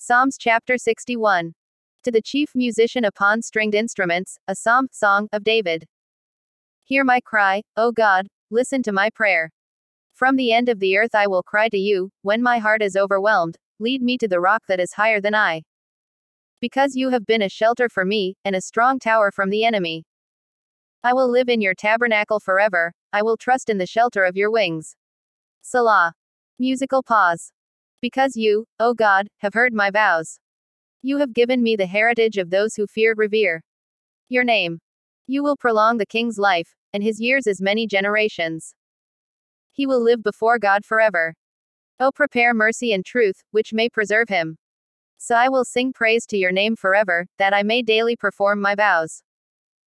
Psalms chapter 61. To the chief musician upon stringed instruments, a psalm, song, of David. Hear my cry, O God, listen to my prayer. From the end of the earth I will cry to you, when my heart is overwhelmed, lead me to the rock that is higher than I. Because you have been a shelter for me, and a strong tower from the enemy. I will live in your tabernacle forever, I will trust in the shelter of your wings. Selah. Musical pause. Because you, O God, have heard my vows. You have given me the heritage of those who revere your name. You will prolong the king's life, and his years as many generations. He will live before God forever. O prepare mercy and truth, which may preserve him. So I will sing praise to your name forever, that I may daily perform my vows.